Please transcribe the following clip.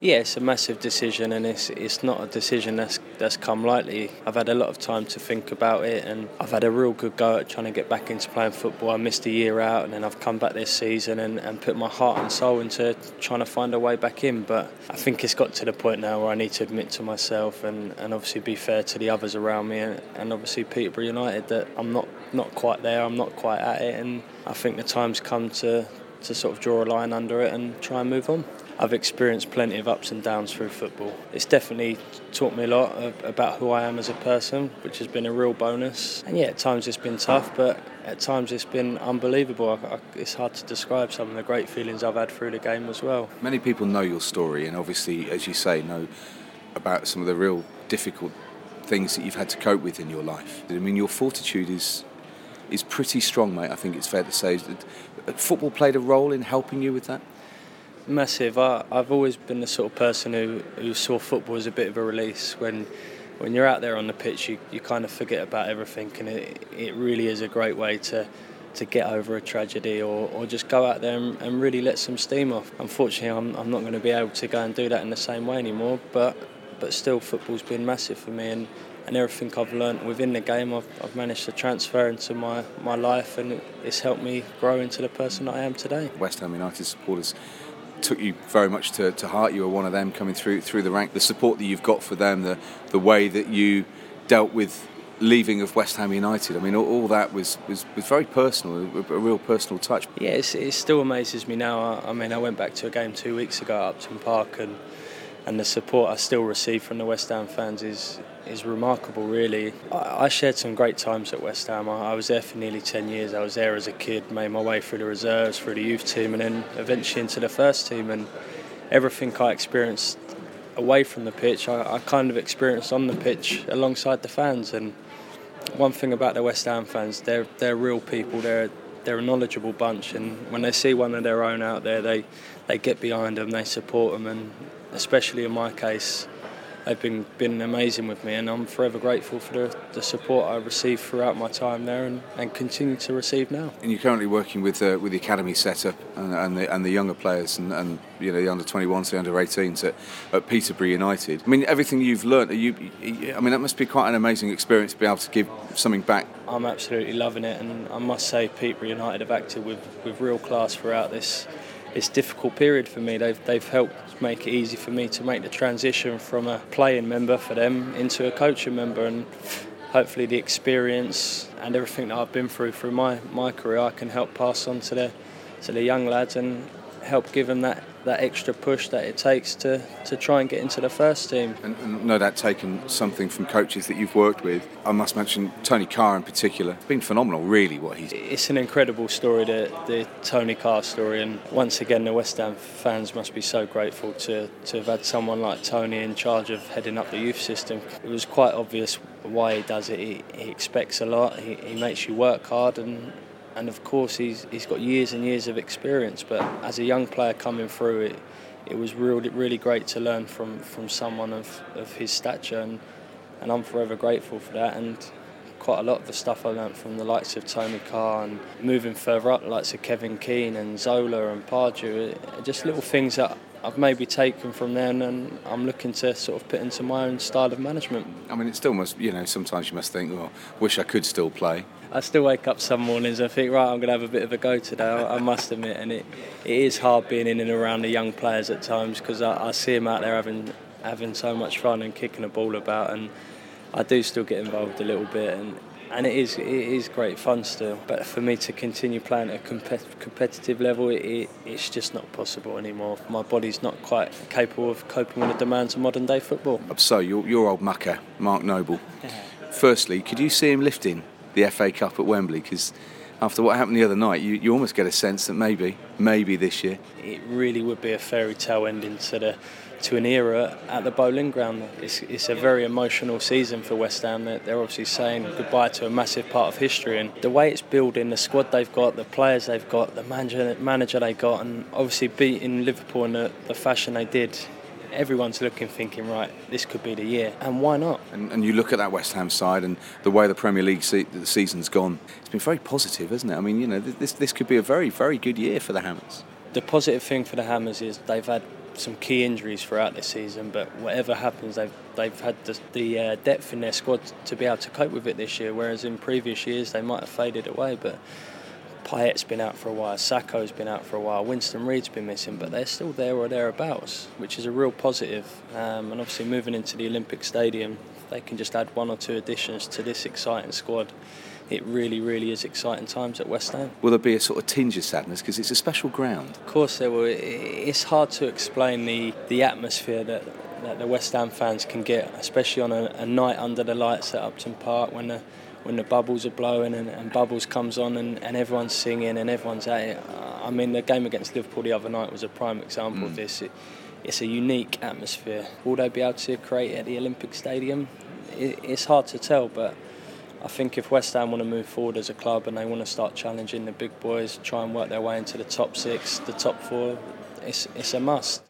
Yeah, it's a massive decision, and it's not a decision that's come lightly. I've had a lot of time to think about it, and I've had a real good go at trying to get back into playing football. I missed a year out, and then I've come back this season and put my heart and soul into trying to find a way back in. But I think it's got to the point now where I need to admit to myself and obviously be fair to the others around me, and obviously Peterborough United, that I'm not quite there, I'm not quite at it, and I think the time's come to sort of draw a line under it and try and move on. I've experienced plenty of ups and downs through football. It's definitely taught me a lot about who I am as a person, which has been a real bonus. And yeah, at times it's been tough, but at times it's been unbelievable. It's hard to describe some of the great feelings I've had through the game as well. Many people know your story and obviously, as you say, know about some of the real difficult things that you've had to cope with in your life. I mean, your fortitude is pretty strong, mate, I think it's fair to say. Football played a role in helping you with that? Massive. I've always been the sort of person who saw football as a bit of a release. When you're out there on the pitch, you kind of forget about everything, and it really is a great way to get over a tragedy or just go out there and really let some steam off. Unfortunately, I'm not going to be able to go and do that in the same way anymore, but still football's been massive for me, and everything I've learnt within the game I've managed to transfer into my life, and it's helped me grow into the person I am today. West Ham United supporters took you very much to heart. You were one of them coming through the rank. The support that you've got for them, the way that you dealt with leaving of West Ham United, I mean, all that was very personal, a real personal touch. Yeah, it still amazes me now. I mean, I went back to a game 2 weeks ago at Upton Park, and the support I still receive from the West Ham fans is remarkable, really. I shared some great times at West Ham. I was there for nearly 10 years. I was there as a kid, made my way through the reserves, through the youth team, and then eventually into the first team. And everything I experienced away from the pitch, I kind of experienced on the pitch alongside the fans. And one thing about the West Ham fans, they're real people. They're a knowledgeable bunch, and when they see one of their own out there, they get behind them, they support them, and especially in my case, they've been amazing with me, and I'm forever grateful for the support I received throughout my time there and continue to receive now. And you're currently working with the academy setup and the younger players and you know, the under-21s, the under-18s at Peterborough United. I mean, everything you've learnt, that must be quite an amazing experience to be able to give something back. I'm absolutely loving it, and I must say Peterborough United have acted with real class throughout this difficult period for me. They've helped make it easy for me to make the transition from a playing member for them into a coaching member, and hopefully the experience and everything that I've been through my career I can help pass on to the young lads and help give them that extra push that it takes to try and get into the first team. And no doubt taken something from coaches that you've worked with. I must mention Tony Carr in particular. It's been phenomenal, really, what he's... It's an incredible story, the Tony Carr story, and once again the West Ham fans must be so grateful to have had someone like Tony in charge of heading up the youth system. It was quite obvious why he does it. He expects a lot, he makes you work hard, and of course he's got years and years of experience, but as a young player coming through it was really great to learn from someone of his stature, and I'm forever grateful for that. And quite a lot of the stuff I learnt from the likes of Tony Carr, and moving further up the likes of Kevin Keane and Zola and Pardew, just little things that I've maybe taken from them, and I'm looking to sort of put into my own style of management. I mean, it still must, sometimes you must think, well, wish I could still play. I still wake up some mornings and think, right, I'm going to have a bit of a go today, I must admit, and it is hard being in and around the young players at times, because I see them out there having so much fun and kicking a ball about, and I do still get involved a little bit, and it is great fun still. But for me to continue playing at a competitive level, it's just not possible anymore. My body's not quite capable of coping with the demands of modern day football. So your old mucker, Mark Noble, firstly, could you see him lifting the FA Cup at Wembley? Because after what happened the other night, you almost get a sense that maybe this year. It really would be a fairy tale ending to an era at the Bowling Ground. It's a very emotional season for West Ham. They're obviously saying goodbye to a massive part of history, and the way it's building, the squad they've got, the players they've got, the manager they got, and obviously beating Liverpool in the fashion they did, everyone's looking, thinking, right, this could be the year, and why not? And you look at that West Ham side and the way the Premier League the season's gone, it's been very positive, hasn't it? I mean, this could be a very, very good year for the Hammers. The positive thing for the Hammers is they've had some key injuries throughout this season, but whatever happens, they've had the depth in their squad to be able to cope with it this year, whereas in previous years they might have faded away. But Payet's been out for a while, Sakho's been out for a while, Winston Reid's been missing, but they're still there or thereabouts, which is a real positive. And obviously moving into the Olympic Stadium, they can just add one or two additions to this exciting squad. It really, really is exciting times at West Ham. Will there be a sort of tinge of sadness because it's a special ground? Of course there will. It's hard to explain the atmosphere that the West Ham fans can get, especially on a night under the lights at Upton Park when the bubbles are blowing and Bubbles comes on and everyone's singing and everyone's at it. I mean, the game against Liverpool the other night was a prime example of this. It's a unique atmosphere. Will they be able to create it at the Olympic Stadium? It's hard to tell, but I think if West Ham want to move forward as a club and they want to start challenging the big boys, try and work their way into the top 6, the top 4, it's a must.